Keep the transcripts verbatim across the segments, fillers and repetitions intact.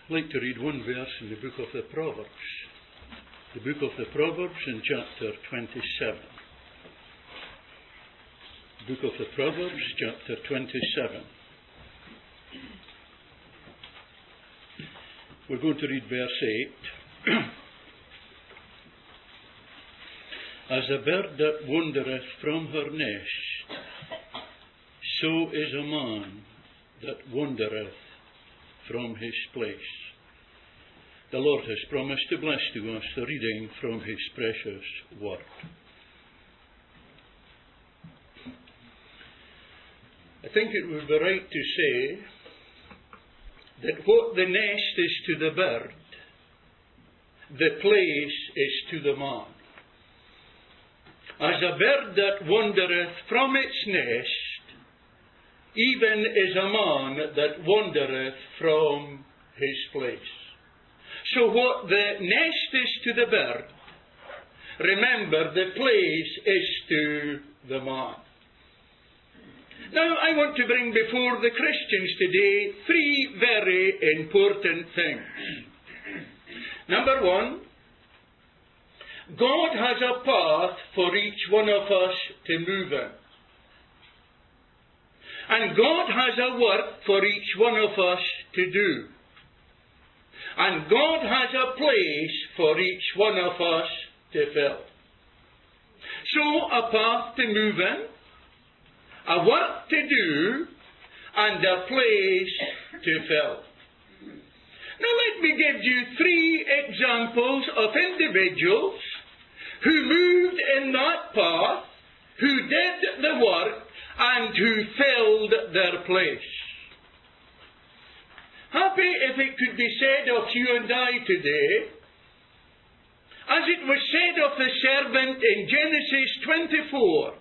I'd like to read one verse in the book of the Proverbs. The book of the Proverbs in chapter twenty-seven. The book of the Proverbs, chapter twenty-seven. We're going to read verse eight. As a bird that wandereth from her nest, so is a man that wandereth from his place. The Lord has promised to bless to us the reading from his precious word. I think it would be right to say that what the nest is to the bird, the place is to the man. As a bird that wandereth from its nest, even is a man that wandereth from his place. So what the nest is to the bird, remember the place is to the man. Now I want to bring before the Christians today three very important things. Number one, God has a path for each one of us to move in. And God has a work for each one of us to do. And God has a place for each one of us to fill. So a path to move in, a work to do, and a place to fill. Now let me give you three examples of individuals who moved in that path, who did the work, and who filled their place. Happy if it could be said of you and I today, as it was said of the servant in Genesis twenty-four,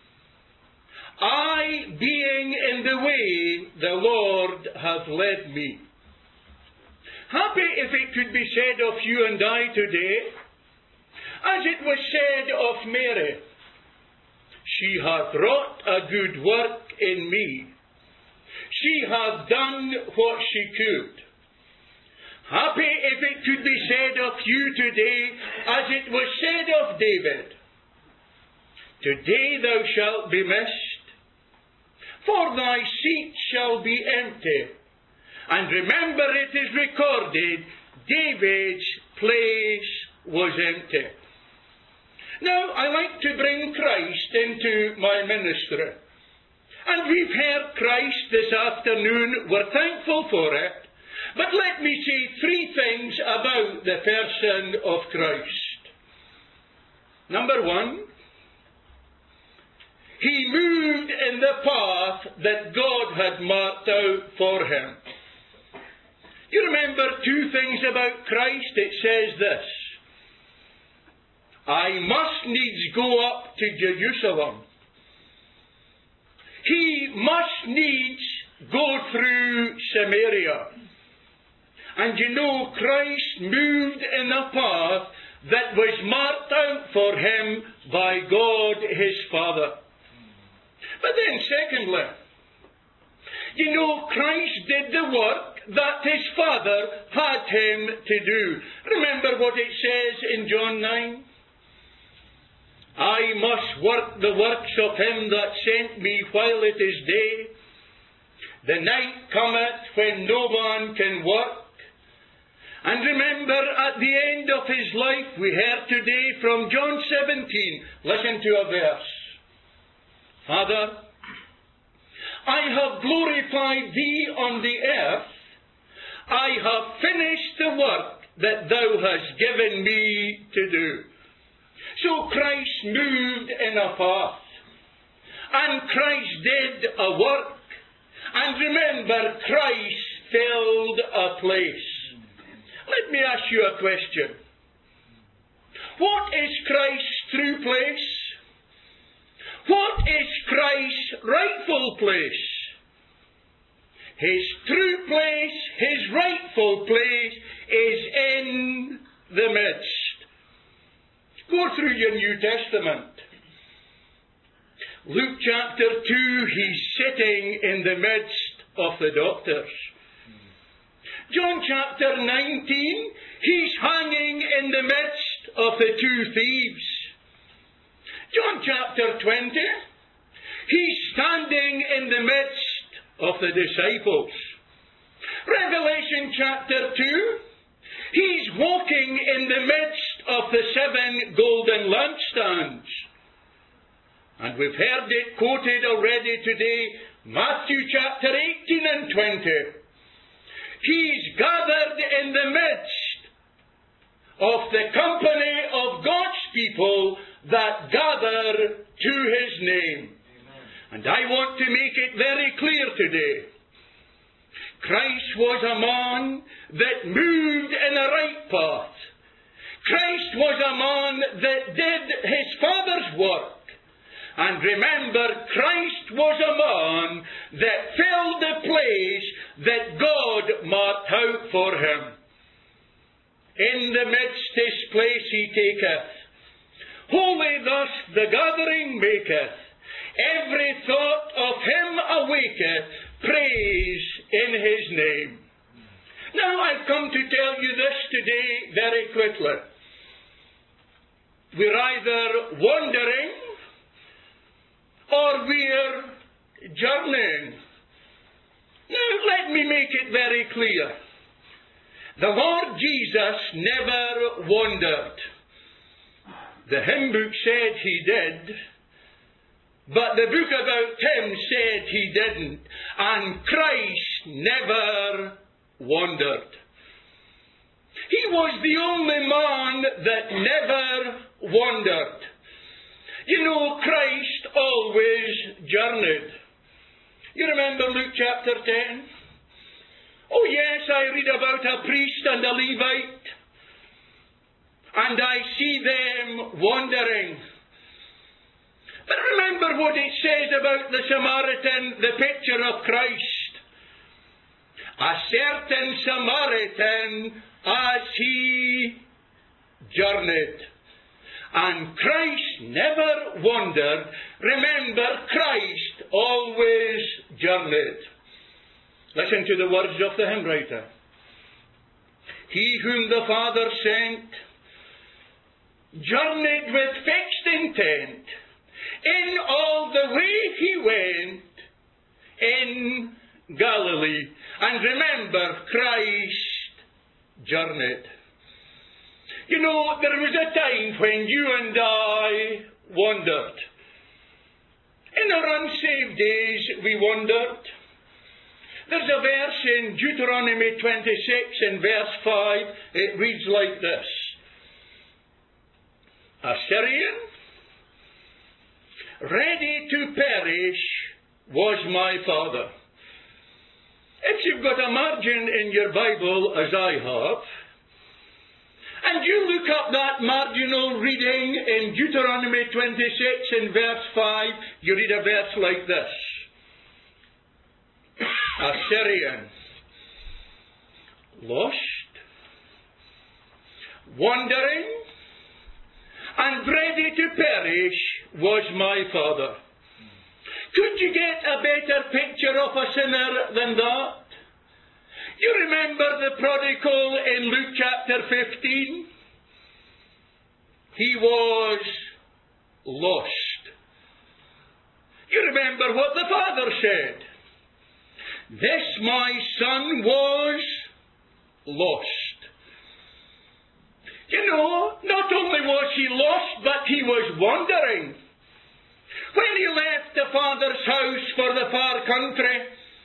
I, being in the way, the Lord hath led me. Happy if it could be said of you and I today, as it was said of Mary, she hath wrought a good work in me. She hath done what she could. Happy if it could be said of you today, as it was said of David, today thou shalt be missed, for thy seat shall be empty. And remember, it is recorded, David's place was empty. Now, I like to bring Christ into my ministry. And we've heard Christ this afternoon. We're thankful for it. But let me say three things about the person of Christ. Number one, he moved in the path that God had marked out for him. You remember two things about Christ? It says this: I must needs go up to Jerusalem. He must needs go through Samaria. And you know, Christ moved in a path that was marked out for him by God his Father. But then secondly, you know, Christ did the work that his Father had him to do. Remember what it says in John nine? I must work the works of him that sent me while it is day. The night cometh when no man can work. And remember, at the end of his life, we heard today from John seventeen, listen to a verse. Father, I have glorified thee on the earth. I have finished the work that thou hast given me to do. So Christ moved in a path. And Christ did a work. And remember, Christ filled a place. Let me ask you a question. What is Christ's true place? What is Christ's rightful place? His true place, his rightful place, is in the midst. Go through your New Testament. Luke chapter two, he's sitting in the midst of the doctors. John chapter nineteen, he's hanging in the midst of the two thieves. John chapter twenty, he's standing in the midst of the disciples. Revelation chapter two, he's walking in the midst of the seven golden lampstands. And we've heard it quoted already today, Matthew chapter eighteen and twenty. He's gathered in the midst of the company of God's people that gather to His name. Amen. And I want to make it very clear today. Christ was a man that moved in a right path. Christ was a man that did His Father's work. And remember, Christ was a man that filled the place that God marked out for Him. In the midst His place He taketh. Holy thus the gathering maketh. Every thought of Him awaketh. Praise in His name. Now I've come to tell you this today very quickly. We're either wandering or we're journeying. Now let me make it very clear. The Lord Jesus never wandered. The hymn book said He did, but the book about Him said He didn't. And Christ never wandered. He was the only man that never wandered. You know, Christ always journeyed. You remember Luke chapter ten? Oh yes, I read about a priest and a Levite, and I see them wandering. But remember what it says about the Samaritan, the picture of Christ. A certain Samaritan as he journeyed. And Christ never wandered. Remember, Christ always journeyed. Listen to the words of the hymn writer. He whom the Father sent journeyed with fixed intent. In all the way He went in Galilee. And remember, Christ journeyed. You know, there was a time when you and I wandered. In our unsaved days, we wandered. There's a verse in Deuteronomy twenty-six in verse five. It reads like this. A Syrian, ready to perish, was my father. If you've got a margin in your Bible, as I have, and you look up that marginal reading in Deuteronomy twenty-six in verse five, you read a verse like this. A Syrian, lost, wandering, and ready to perish was my father. Could you get a better picture of a sinner than that? You remember the prodigal in Luke chapter fifteen? He was lost. You remember what the father said? This my son was lost. You know, not only was he lost, but he was wandering. When he left the father's house for the far country,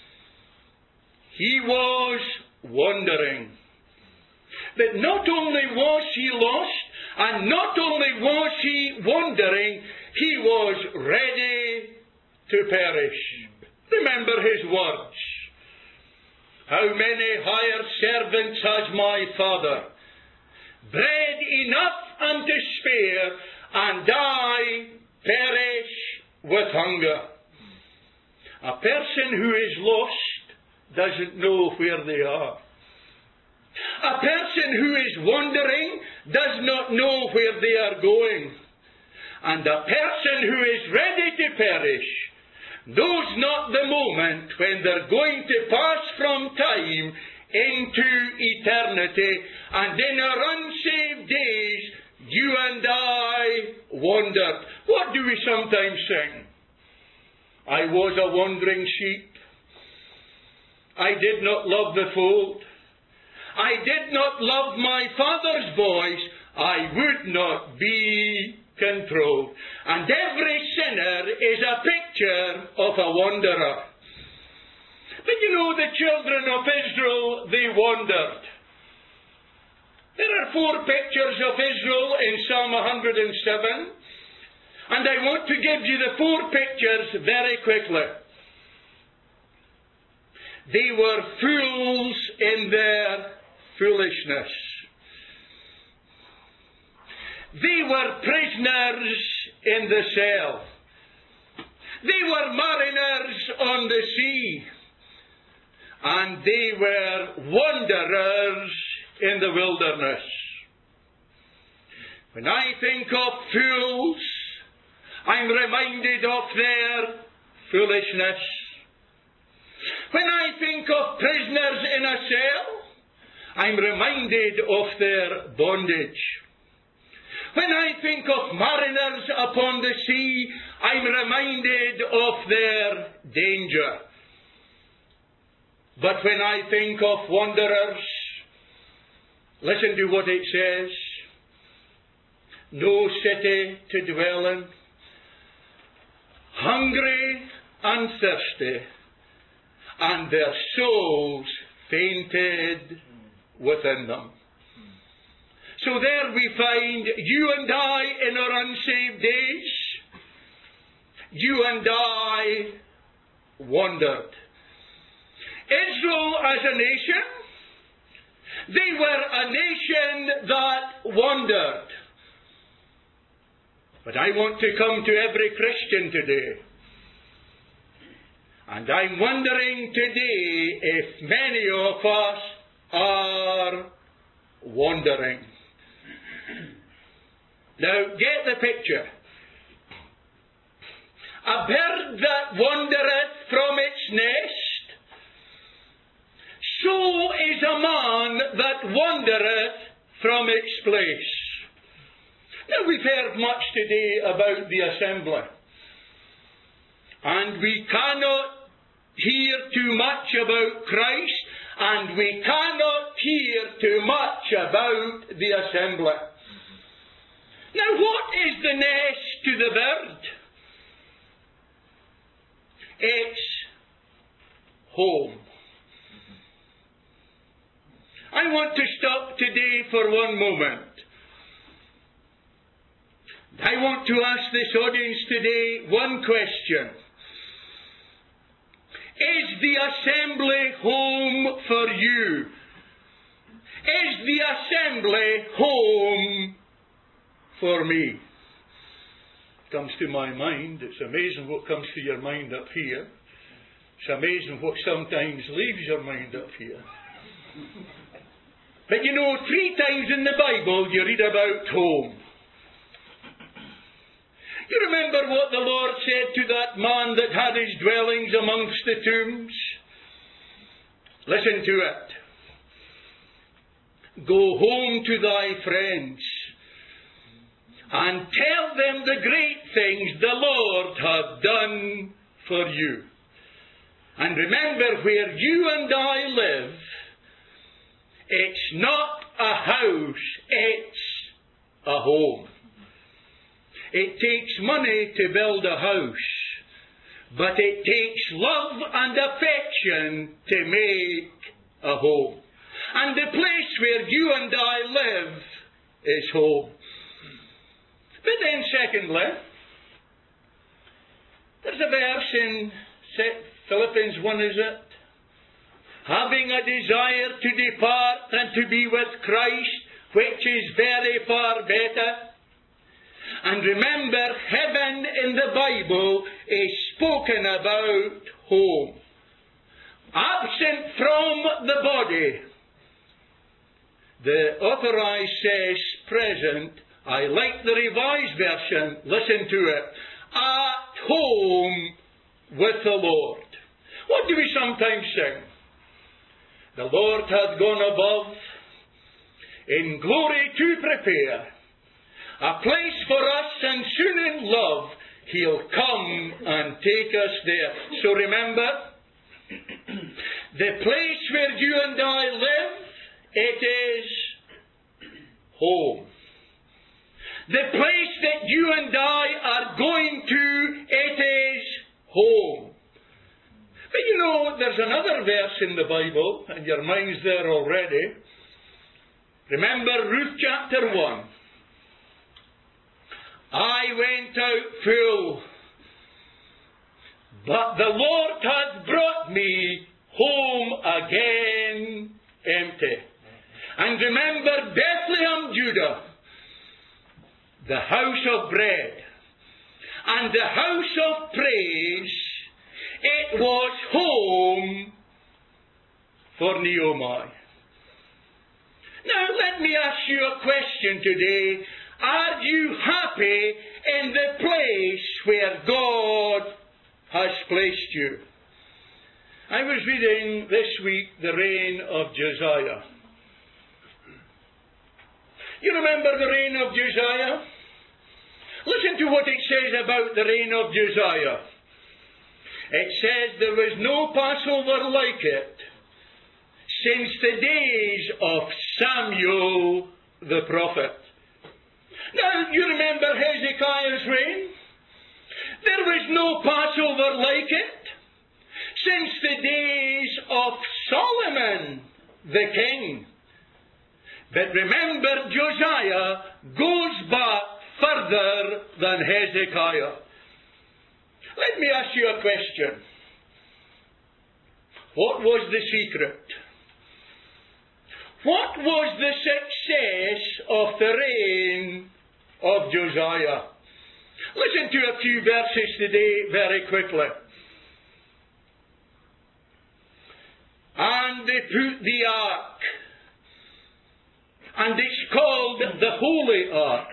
he was wandering. But not only was he lost, and not only was he wandering, he was ready to perish. Remember his words. How many hired servants has my father? Bread enough and to spare, and I perish with hunger. A person who is lost doesn't know where they are. A person who is wandering does not know where they are going. And a person who is ready to perish knows not the moment when they're going to pass from time into eternity. And in our unsaved days, you and I wandered. What do we sometimes sing? I was a wandering sheep. I did not love the fold. I did not love my Father's voice. I would not be controlled. And every sinner is a picture of a wanderer. But you know, the children of Israel, they wandered. There are four pictures of Israel in Psalm one hundred seven. And I want to give you the four pictures very quickly. They were fools in their foolishness. They were prisoners in the cell. They were mariners on the sea. And they were wanderers in the wilderness. When I think of fools, I'm reminded of their foolishness. When I think of prisoners in a cell, I'm reminded of their bondage. When I think of mariners upon the sea, I'm reminded of their danger. But when I think of wanderers, listen to what it says. No city to dwell in, hungry and thirsty, and their souls fainted within them. So there we find you and I in our unsaved days. You and I wandered. Israel as a nation, they were a nation that wandered. But I want to come to every Christian today. And I'm wondering today if many of us are wandering. Now, get the picture. A bird that wandereth from its nest, so is a man that wandereth from its place. Now, we've heard much today about the assembly. And we cannot hear too much about Christ, and we cannot hear too much about the assembly. Now, what is the nest to the bird? It's home. I want to stop today for one moment. I want to ask this audience today one question. Is the assembly home for you? Is the assembly home for me? Comes to my mind. It's amazing what comes to your mind up here. It's amazing what sometimes leaves your mind up here. But you know, three times in the Bible you read about home. You remember what the Lord said to that man that had his dwellings amongst the tombs? Listen to it. Go home to thy friends and tell them the great things the Lord hath done for you. And remember, where you and I live, it's not a house, it's a home. It takes money to build a house, but it takes love and affection to make a home. And the place where you and I live is home. But then secondly, there's a verse in Philippians one, is it? Having a desire to depart and to be with Christ, which is very far better. And remember, heaven in the Bible is spoken about home. Absent from the body. The Authorized says present. I like the Revised Version. Listen to it. At home with the Lord. What do we sometimes sing? The Lord hath gone above in glory to prepare a place for us, and soon in love He'll come and take us there. So remember, the place where you and I live, it is home. The place that you and I are going to, it is home. But you know, there's another verse in the Bible, and your mind's there already. Remember Ruth chapter one. I went out full, but the Lord hath brought me home again empty. And remember Bethlehem, Judah, the house of bread and the house of praise, it was home for Naomi. Now let me ask you a question today. Are you happy in the place where God has placed you? I was reading this week the reign of Josiah. You remember the reign of Josiah? Listen to what it says about the reign of Josiah. It says there was no Passover like it since the days of Samuel the prophet. Now, you remember Hezekiah's reign? There was no Passover like it since the days of Solomon the king. But remember, Josiah goes back further than Hezekiah. Let me ask you a question. What was the secret? What was the success of the reign of Josiah? Listen to a few verses today very quickly. And they put the ark, and it's called the Holy Ark,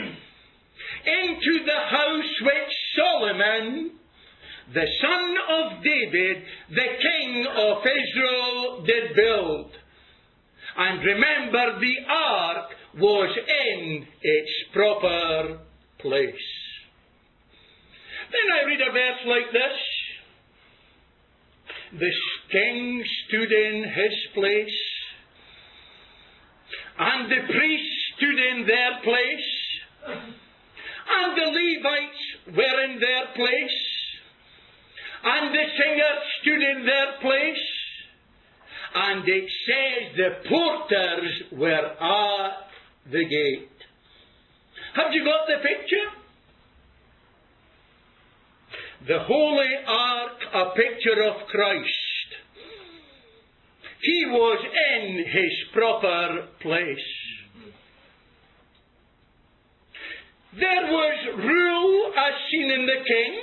into the house which Solomon, the son of David, the king of Israel, did build. And remember, the ark was in its proper place. Then I read a verse like this. The king stood in his place, and the priests stood in their place, and the Levites were in their place, and the singers stood in their place, and it says the porters were at the gate. Have you got the picture? The Holy Ark, a picture of Christ. He was in his proper place. There was rule as seen in the king.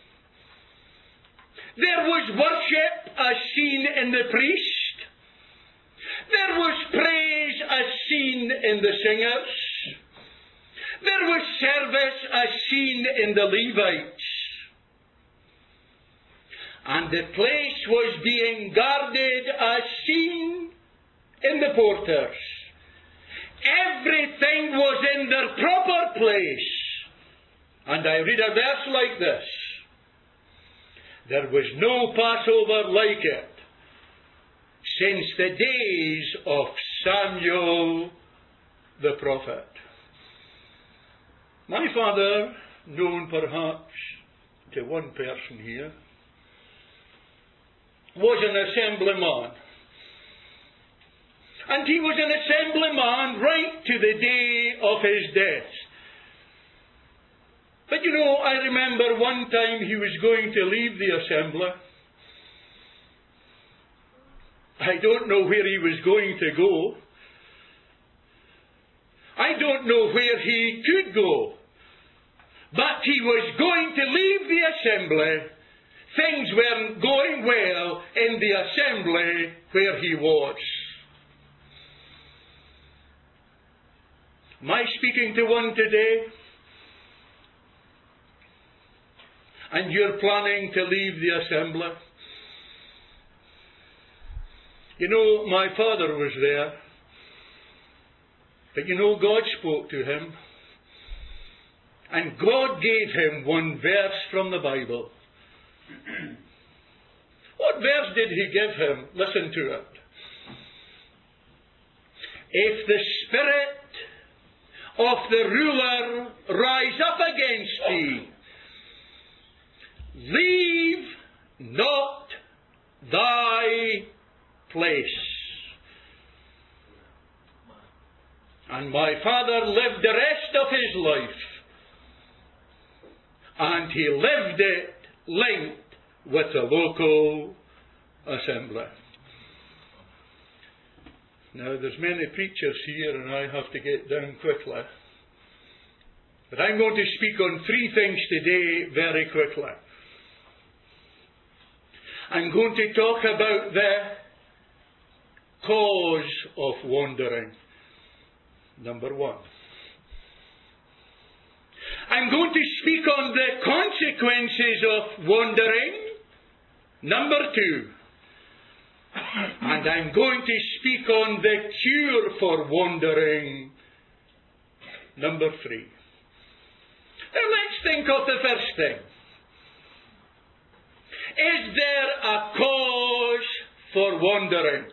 There was worship as seen in the priest. There was praise as seen in the singers. There was service as seen in the Levites. And the place was being guarded as seen in the porters. Everything was in their proper place. And I read a verse like this. There was no Passover like it since the days of Samuel the prophet. My father, known perhaps to one person here, was an assemblyman. And he was an assemblyman right to the day of his death. But you know, I remember one time he was going to leave the assembly. I don't know where he was going to go. I don't know where he could go. But he was going to leave the assembly. Things weren't going well in the assembly where he was. Am I speaking to one today? And you're planning to leave the assembly? You know, my father was there. But you know, God spoke to him. And God gave him one verse from the Bible. What verse did he give him? Listen to it. If the spirit of the ruler rise up against thee, leave not thy place. And my father lived the rest of his life, and he lived it linked with the local assembly. Now, there's many preachers here, and I have to get down quickly. But I'm going to speak on three things today very quickly. I'm going to talk about the cause of wandering. Number one. I'm going to speak on the consequences of wandering. Number two. And I'm going to speak on the cure for wandering. Number three. Now let's think of the first thing. Is there a cause for wandering?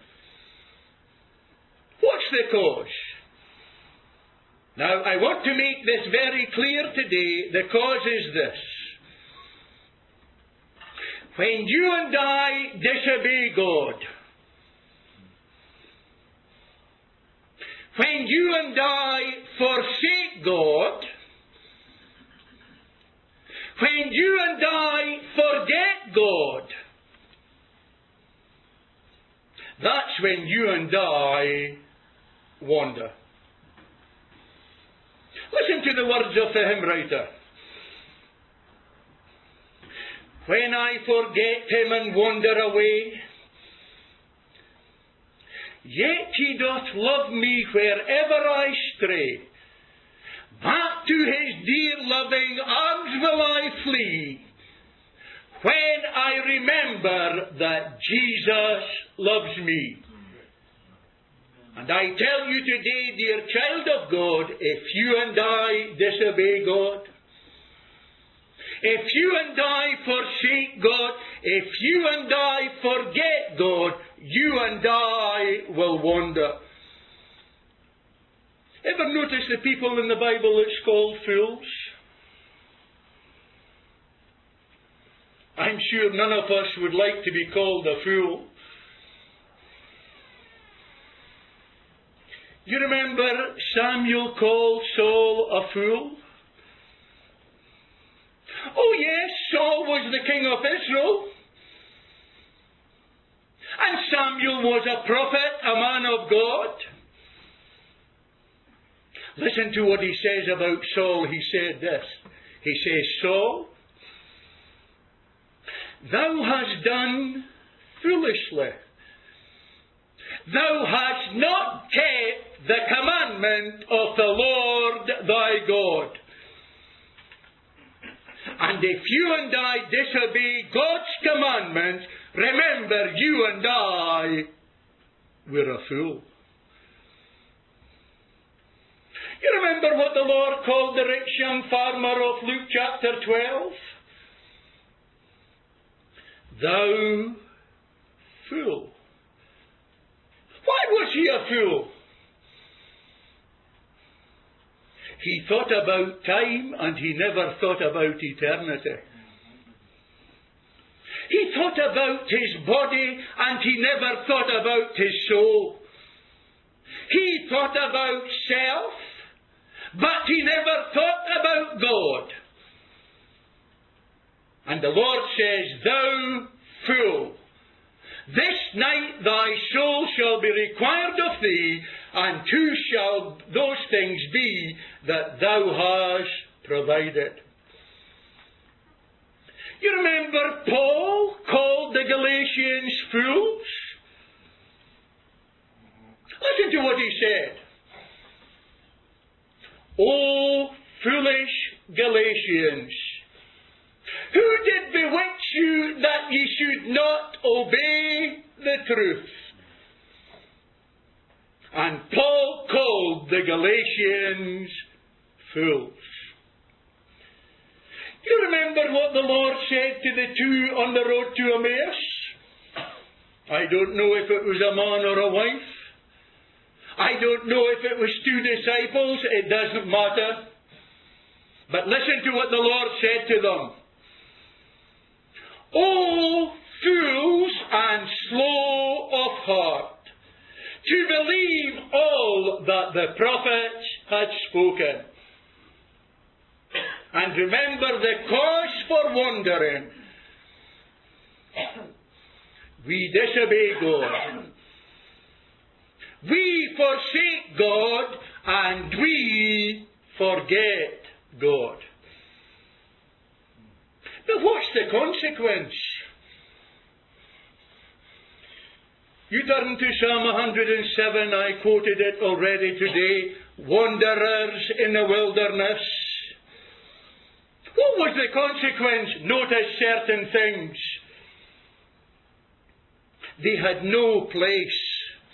What's the cause? Now, I want to make this very clear today. The cause is this. When you and I disobey God, when you and I forsake God, when you and I forget God, that's when you and I wander. Listen to the words of the hymn writer. When I forget him and wander away, yet he doth love me wherever I stray. Back to his dear loving arms will I flee, when I remember that Jesus loves me. And I tell you today, dear child of God, if you and I disobey God, if you and I forsake God, if you and I forget God, you and I will wander. Ever notice the people in the Bible that's called fools? I'm sure none of us would like to be called a fool. You remember Samuel called Saul a fool? Oh yes, Saul was the king of Israel. And Samuel was a prophet, a man of God. Listen to what he says about Saul. He said this. He says, Saul, thou hast done foolishly. Thou hast not kept the commandment of the Lord thy God. And if you and I disobey God's commandments, remember you and I were a fool. You remember what the Lord called the rich young farmer of Luke chapter twelve? Thou fool. Why was he a fool? He thought about time and he never thought about eternity. He thought about his body and he never thought about his soul. He thought about self, but he never thought about God. And the Lord says, thou fool, this night thy soul shall be required of thee, and who shall those things be that thou hast provided? You remember Paul called the Galatians fools? Listen to what he said. O foolish Galatians, who did bewitch you that ye should not obey the truth, And Paul called the Galatians fools. Do you remember what the Lord said to the two on the road to Emmaus? I don't know if it was a man or a wife. I don't know if it was two disciples. It doesn't matter. But listen to what the Lord said to them. O fools and slow of heart, to believe all that the prophets had spoken. And remember the cause for wandering. We disobey God. We forsake God, and we forget God. But what's the consequence? You turn to Psalm one hundred seven, I quoted it already today. Wanderers in the wilderness. What was the consequence? Notice certain things. They had no place,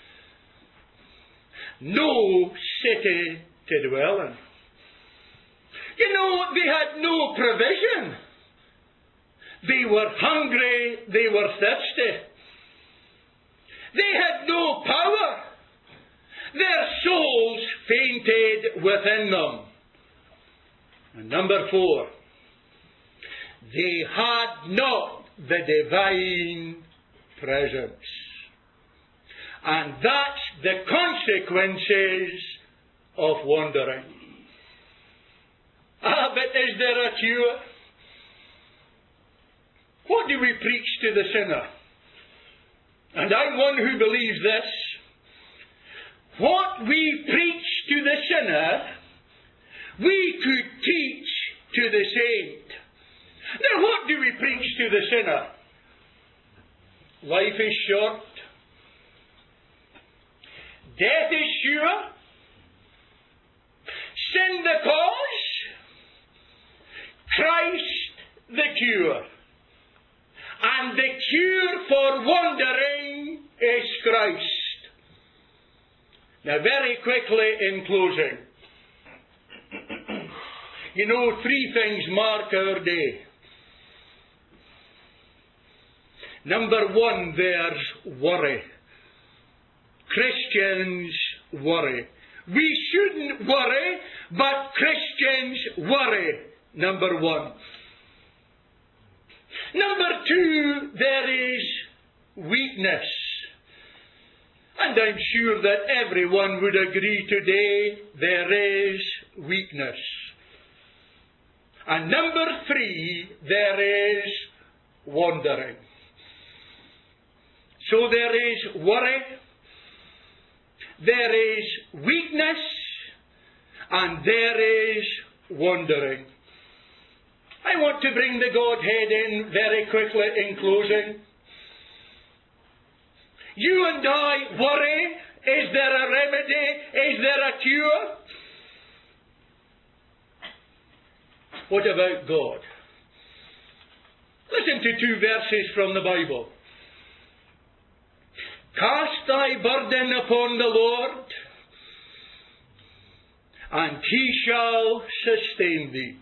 no city to dwell in. You know, they had no provision. They were hungry, they were thirsty. They had no power. Their souls fainted within them. And number four, they had not the divine presence. And that's the consequences of wandering. Ah, but is there a cure? What do we preach to the sinner? And I'm one who believes this. What we preach to the sinner, we could teach to the saint. Now, what do we preach to the sinner? Life is short. Death is sure. Sin the cause. Christ the cure. And the cure for wandering is Christ. Now, very quickly in closing. You know, three things mark our day. Number one, there's worry. Christians worry. We shouldn't worry, but Christians worry. Number one. Number two, there is weakness. And I'm sure that everyone would agree today there is weakness. And number three, there is wandering. So there is worry, there is weakness, and there is wandering. I want to bring the Godhead in very quickly in closing. You and I worry. Is there a remedy? Is there a cure? What about God? Listen to two verses from the Bible. Cast thy burden upon the Lord, and he shall sustain thee.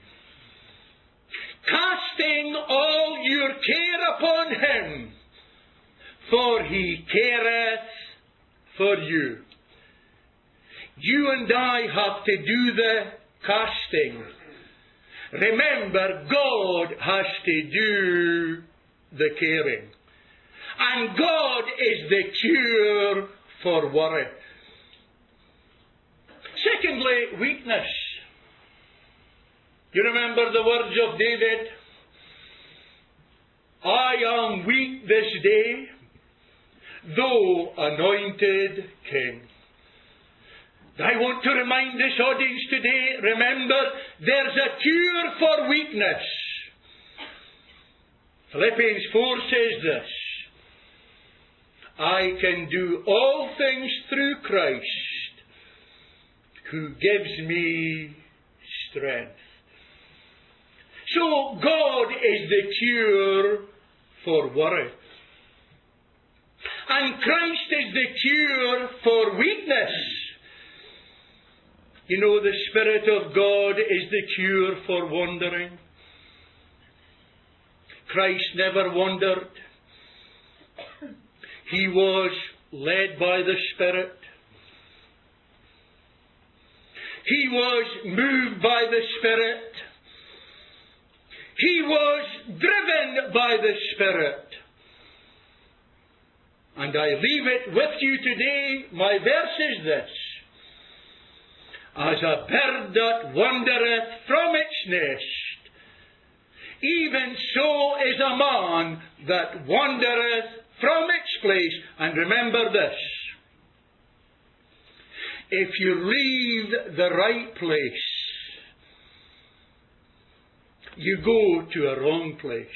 Casting all your care upon him, for he careth for you. You and I have to do the casting. Remember, God has to do the caring. And God is the cure for worry. Secondly, weakness. You remember the words of David? I am weak this day, though anointed king. I want to remind this audience today, remember, there's a cure for weakness. Philippians four says this. I can do all things through Christ, who gives me strength. So God is the cure for worry. And Christ is the cure for weakness. You know, the Spirit of God is the cure for wandering. Christ never wandered. He was led by the Spirit. He was moved by the Spirit. He was driven by the Spirit. And I leave it with you today. My verse is this. As a bird that wandereth from its nest, even so is a man that wandereth from its place. And remember this. If you leave the right place, you go to a wrong place.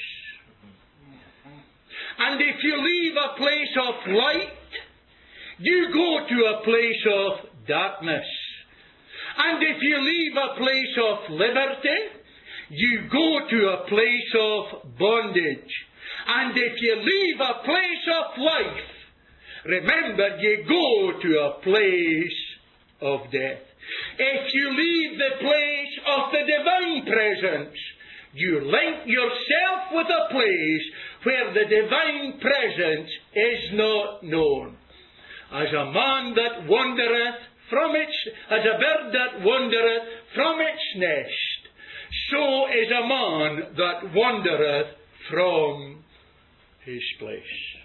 And if you leave a place of light, you go to a place of darkness. And if you leave a place of liberty, you go to a place of bondage. And if you leave a place of life, remember you go to a place of death. If you leave the place of the divine presence, you link yourself with a place where the divine presence is not known. As a man that wandereth from its, as a bird that wandereth from its nest, so is a man that wandereth from his place.